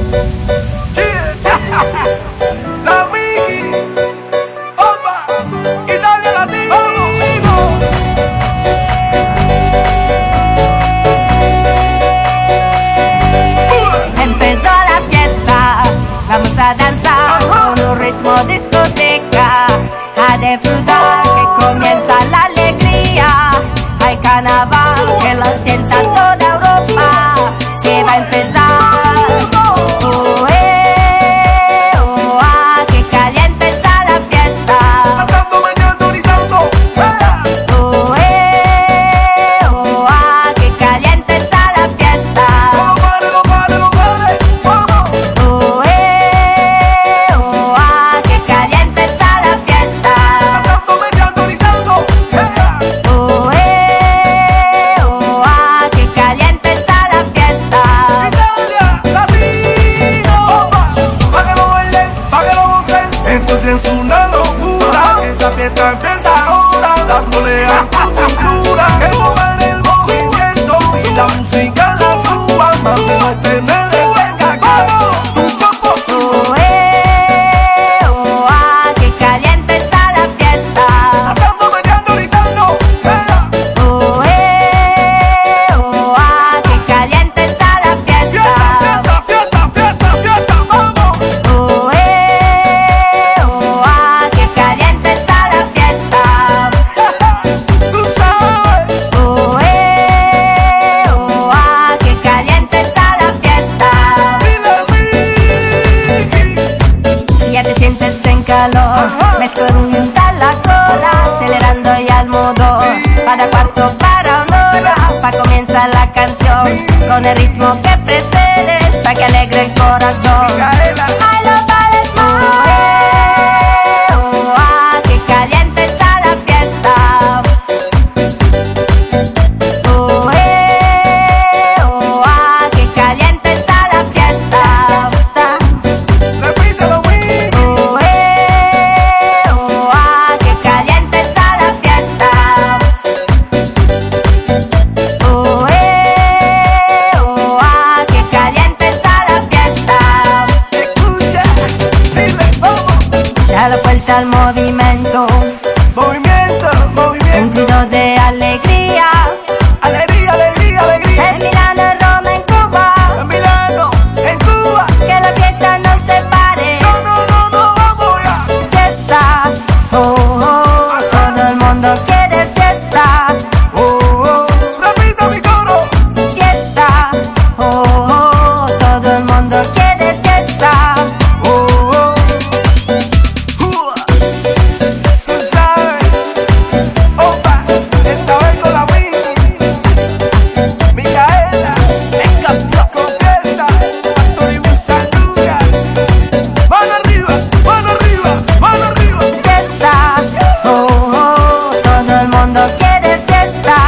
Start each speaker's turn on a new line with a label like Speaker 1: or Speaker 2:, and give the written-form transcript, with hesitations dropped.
Speaker 1: La Miki, opa, Italia Latino.
Speaker 2: Empezó la fiesta, vamos a danzar con un ritmo discoteca, a disfrutar que comienza la alegría. Hay carnaval que lo sienta toda Europa, que va a empezar. Que caliente está la fiesta.
Speaker 1: Saltando, bailando, gritando.
Speaker 2: Que caliente está la fiesta.
Speaker 1: No pare, no pare, no pare. Vamos.
Speaker 2: Que caliente está la fiesta.
Speaker 1: Saltando, bailando, gritando.
Speaker 2: Que caliente está la fiesta.
Speaker 1: Italia Latino, opa, pa' que lo bailen, pa' que lo gocen. Entonces es una locura. Esta fiesta empieza ahora, dándole a tu cintura. Que suban el movimiento y la música la suban. Más de no tener tu cuerpo sube.
Speaker 2: Que caliente está la fiesta.
Speaker 1: Saltando, bailando, gritando.
Speaker 2: Que caliente está la fiesta.
Speaker 1: Fiesta, fiesta, fiesta, fiesta, vamos.
Speaker 2: Que caliente está la fiesta.
Speaker 1: Tú sabes.
Speaker 2: Que caliente está la fiesta.
Speaker 1: Dile Miki.
Speaker 2: Si ya te sientes en calor, mezcla la cola, acelerando y al modo. Para cuarto, para una hora, pa' comenzar la canción, con el ritmo que prefieres, pa' que alegre el corazón.
Speaker 1: Micaela.
Speaker 2: Ay, no pares más. Que caliente está la fiesta. Que caliente está la fiesta.
Speaker 1: Repítelo, Miki.
Speaker 2: Que caliente está la fiesta. Que caliente está la fiesta.
Speaker 1: Escucha, dile, vamos.
Speaker 2: Da la vuelta al movimiento,
Speaker 1: Movimiento,
Speaker 2: un
Speaker 1: movimiento.
Speaker 2: grito de alegría.
Speaker 1: Alegría, alegría, alegría.
Speaker 2: En Milano, en Roma, en Cuba,
Speaker 1: En Milano, en Cuba.
Speaker 2: que la fiesta no se pare.
Speaker 1: No, no, no, no, vamos ya.
Speaker 2: Fiesta, todo el mundo quiere fiesta.
Speaker 1: Repita mi coro.
Speaker 2: Fiesta, todo el mundo quiere fiesta.
Speaker 1: Tú sabes. Opa, esta vez con la Miki. Micaela. Con fiesta. Factory Musanuga. Mano arriba, mano arriba, mano arriba.
Speaker 2: Fiesta, todo el mundo quiere fiesta.